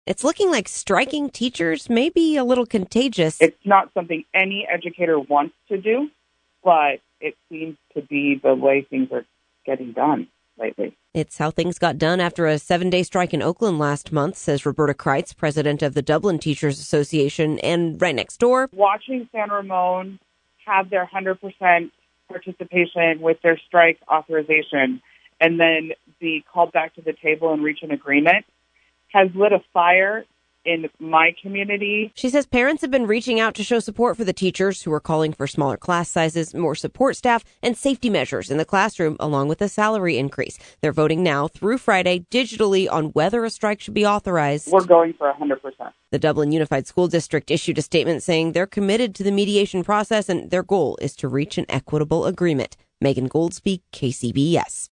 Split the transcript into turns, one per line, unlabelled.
It's looking like striking teachers may be a little contagious.
It's not something any educator wants to do, but it seems to be the way things are getting done lately.
It's how things got done after a 7-day strike in Oakland last month, says Roberta Kreitz, president of the Dublin Teachers Association. And right next door,
watching San Ramon have their 100% participation with their strike authorization and then be called back to the table and reach an agreement has lit a fire in my community.
She says parents have been reaching out to show support for the teachers who are calling for smaller class sizes, more support staff, and safety measures in the classroom, along with a salary increase. They're voting now through Friday digitally on whether a strike should be authorized.
We're going for 100%.
The Dublin Unified School District issued a statement saying they're committed to the mediation process and their goal is to reach an equitable agreement. Megan Goldsby, KCBS.